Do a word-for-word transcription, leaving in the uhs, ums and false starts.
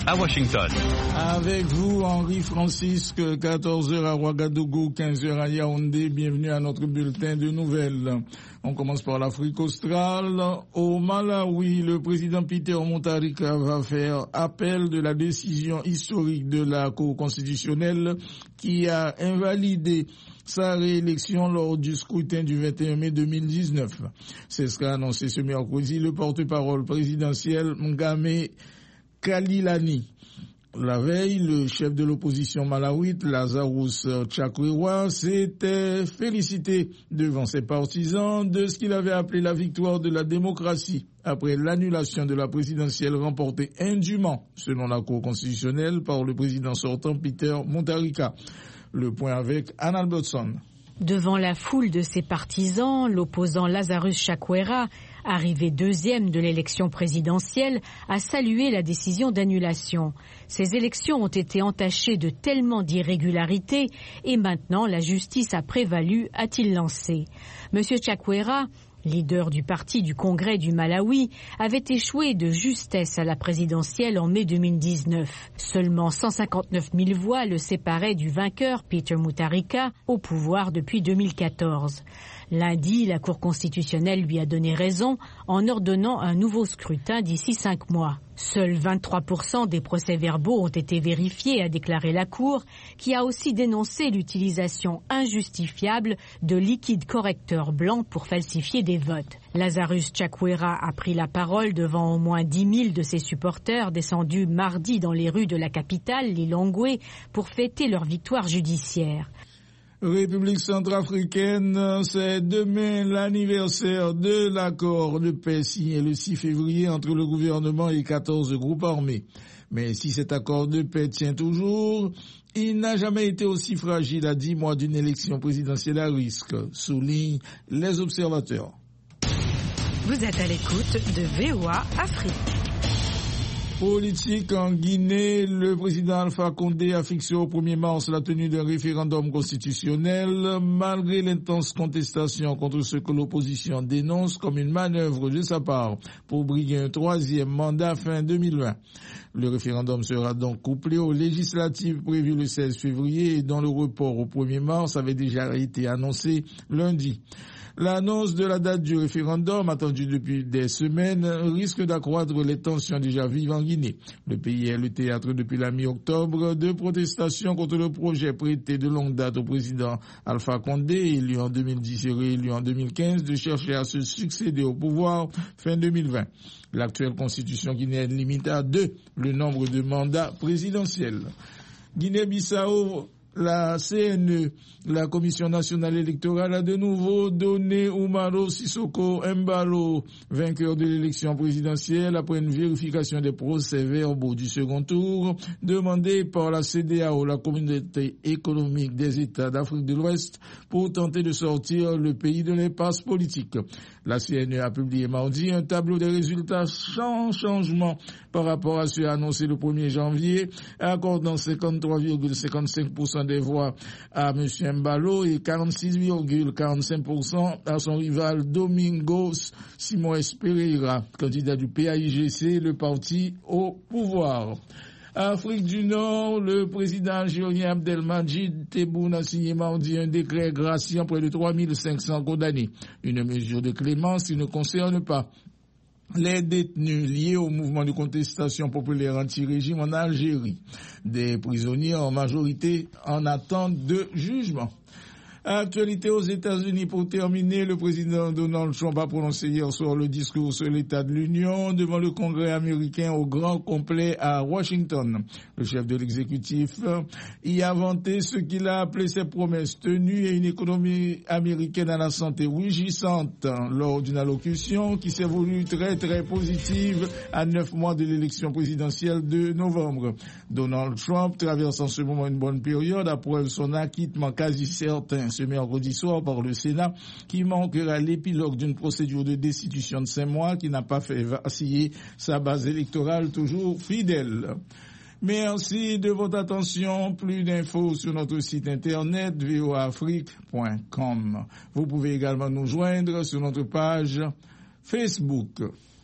à Washington. Avec vous, Henri Francisque, quatorze heures à Ouagadougou, quinze heures à Yaoundé. Bienvenue à notre bulletin de nouvelles. On commence par l'Afrique australe. Au Malawi, le président Peter Mutharika va faire appel de la décision historique de la Cour constitutionnelle qui a invalidé sa réélection lors du scrutin du vingt et un mai deux mille dix-neuf. C'est ce qu'a annoncé ce mercredi le porte-parole présidentiel Ngame Kalilani. La veille, le chef de l'opposition malawite, Lazarus Chakwera, s'était félicité devant ses partisans de ce qu'il avait appelé la victoire de la démocratie après l'annulation de la présidentielle remportée indûment, selon la Cour constitutionnelle, par le président sortant Peter Mutharika. Le point avec Anna Albertson. Devant la foule de ses partisans, l'opposant Lazarus Chakwera, arrivé deuxième de l'élection présidentielle, a salué la décision d'annulation. Ces élections ont été entachées de tellement d'irrégularités et maintenant la justice a prévalu, a-t-il lancé. Monsieur Chakwera, leader du parti du Congrès du Malawi, avait échoué de justesse à la présidentielle en mai deux mille dix-neuf. Seulement cent cinquante-neuf mille voix le séparaient du vainqueur Peter Mutharika, au pouvoir depuis deux mille quatorze. Lundi, la Cour constitutionnelle lui a donné raison en ordonnant un nouveau scrutin d'ici cinq mois. Seuls vingt-trois pour cent des procès-verbaux ont été vérifiés, a déclaré la Cour, qui a aussi dénoncé l'utilisation injustifiable de liquide correcteur blanc pour falsifier des votes. Lazarus Chakwera a pris la parole devant au moins dix mille de ses supporters descendus mardi dans les rues de la capitale, Lilongwe, pour fêter leur victoire judiciaire. République centrafricaine, c'est demain l'anniversaire de l'accord de paix signé le six février entre le gouvernement et quatorze groupes armés. Mais si cet accord de paix tient toujours, il n'a jamais été aussi fragile à dix mois d'une élection présidentielle à risque, soulignent les observateurs. Vous êtes à l'écoute de V O A Afrique. Politique en Guinée, le président Alpha Condé a fixé au premier mars la tenue d'un référendum constitutionnel, malgré l'intense contestation contre ce que l'opposition dénonce comme une manœuvre de sa part pour briguer un troisième mandat fin deux mille vingt. Le référendum sera donc couplé aux législatives prévues le seize février et dont le report au premier mars avait déjà été annoncé lundi. L'annonce de la date du référendum, attendue depuis des semaines, risque d'accroître les tensions déjà vives en Guinée. Le pays est le théâtre depuis la mi-octobre de protestations contre le projet prêté de longue date au président Alpha Condé, élu en deux mille dix et réélu en deux mille quinze, de chercher à se succéder au pouvoir fin deux mille vingt. L'actuelle constitution guinéenne limite à deux le nombre de mandats présidentiels. Guinée-Bissau, la C N E, la Commission nationale électorale, a de nouveau donné Umaro Sissoko Embalo vainqueur de l'élection présidentielle après une vérification des procès-verbaux du second tour demandée par la C E D E A O, la Communauté économique des États d'Afrique de l'Ouest, pour tenter de sortir le pays de l'impasse politique. La C N E a publié mardi un tableau des résultats sans changement par rapport à ceux annoncés le premier janvier, accordant cinquante-trois virgule cinquante-cinq pour cent des voix à M. Mbalo et quarante-six virgule quarante-cinq pour cent à son rival Domingos Simões Pereira, candidat du P A I G C, le parti au pouvoir. Afrique du Nord, le président algérien Abdelmadjid Tebboune a signé mardi un décret graciant près de trois mille cinq cents condamnés. Une mesure de clémence qui ne concerne pas les détenus liés au mouvement de contestation populaire anti-régime en Algérie. Des prisonniers en majorité en attente de jugement. Actualité aux États-Unis pour terminer, le président Donald Trump a prononcé hier soir le discours sur l'état de l'Union devant le Congrès américain au grand complet à Washington. Le chef de l'exécutif y a vanté ce qu'il a appelé ses promesses tenues et une économie américaine à la santé rougissante lors d'une allocution qui s'est voulue très très positive à neuf mois de l'élection présidentielle de novembre. Donald Trump traverse en ce moment une bonne période après son acquittement quasi certain ce mercredi soir par le Sénat, qui manquera l'épilogue d'une procédure de destitution de cinq mois qui n'a pas fait vaciller sa base électorale toujours fidèle. Merci de votre attention. Plus d'infos sur notre site internet v o a afrique point com. Vous pouvez également nous joindre sur notre page Facebook.